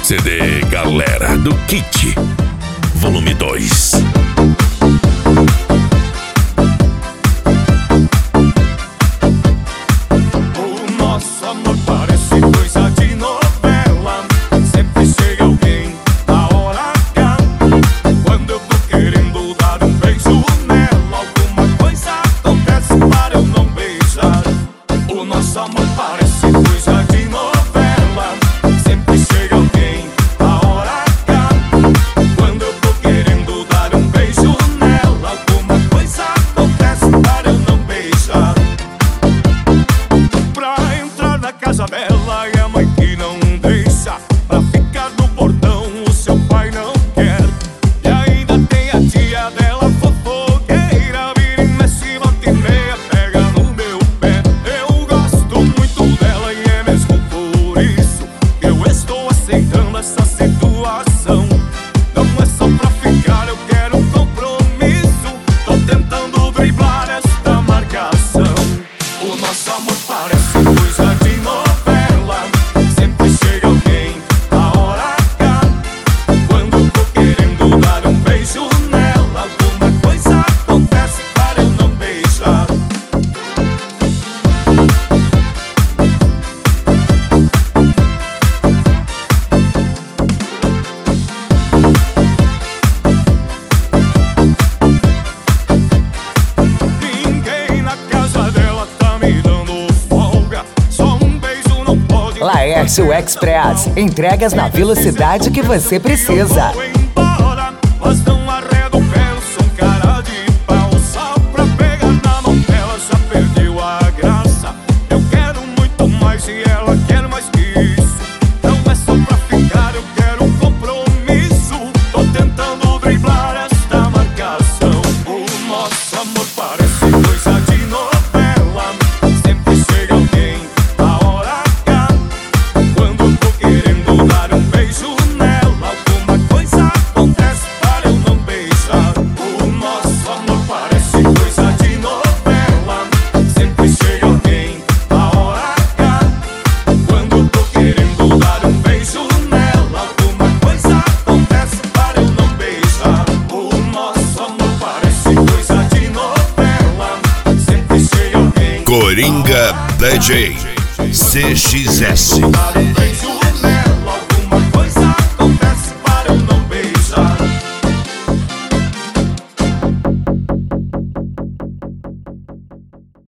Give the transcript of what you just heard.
CD Galera do Kit, volume 2. O nosso amor parece coisa de novela. Sempre chega alguém na hora H. Quando eu tô querendo dar um beijo nela, alguma coisa acontece para eu não beijar. O nosso amor parece coisa de novela. Sempre chega alguém na hora H. Quando eu tô querendo dar um beijo nela, alguma coisa acontece para eu não beijar. Pra entrar na casa dela é a mãe que não deixa. Pra ficar no portão o seu pai não quer. E ainda tem a tia dela fofoqueira. Vira e mexe, volta e meia, pega no meu pé. Eu gosto muito dela e é mesmo por isso que eu estou aceitando essa situação. Não é só pra ficar, eu quero um compromisso. Tô tentando driblar esta marcação. O nosso amor parece coisa de novela. Sempre chega alguém na hora H. Quando eu tô querendo dar um beijo nela, alguma coisa acontece para eu não beijar. Ninguém na casa dela tá me dando folga. Só um beijo não pode. Laércio Express. Entregas na velocidade que você precisa. Vou embora, mas não arredo o pé, eu sou um cara de pau. Só pra pegar na mão dela já perdeu a graça. Eu quero muito mais e ela quer mais que isso. Não é só pra ficar, eu quero um compromisso. Tô tentando driblar esta marcação. O nosso amor parece coisa de novela. Sempre chega alguém na hora H. Quando eu tô querendo dar um beijo nela, alguma coisa acontece para eu não beijar. O nosso amor parece coisa de novela. Sempre chega alguém na hora H. Quando eu tô querendo dar um beijo nela, alguma coisa acontece para eu não beijar. O nosso amor parece coisa de novela. Sempre chega alguém Coringa DJ CXS. dar um beijo